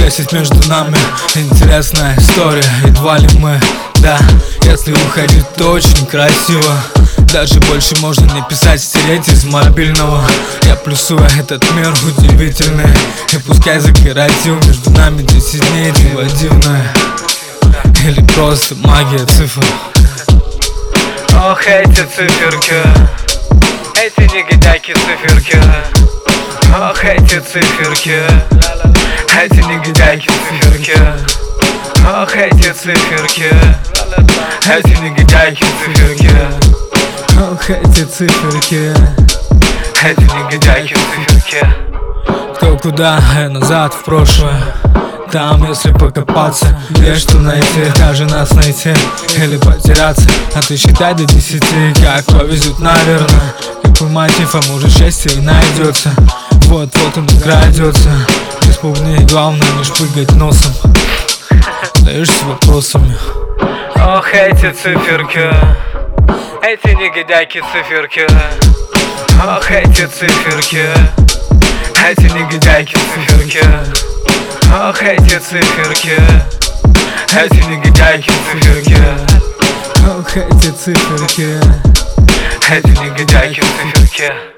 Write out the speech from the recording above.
10 между нами, интересная история. Едва ли мы, да, если уходить, то очень красиво. Даже больше можно не писать, стереть из мобильного. Я плюсую этот мир удивительный. И пускай за карантин между нами 10 дней диво дивное. Или просто магия цифр. Ох, эти циферки, эти негодяйки циферки. Ох, эти циферки, эти негодяйки циферки. Ох, эти циферки, эти негодяйки циферки. Ох, эти циферки, эти негодяйки циферки. кто куда, я назад в прошлое. Там, если покопаться, есть что найти. Даже нас найти или потеряться. А ты считай до 10, как повезет, наверное. Какой мотив, а может счастье и найдется. Вот-вот он крадется. Без бубней, главное не шпыгать носом. Задаешься вопросами. Ох, эти циферки, эти негодяйки циферки. Ох, эти циферки, эти негодяйки циферки. Ох, эти циферки, эти негодяйки циферки. Ох, эти циферки, эти негодяйки циферки.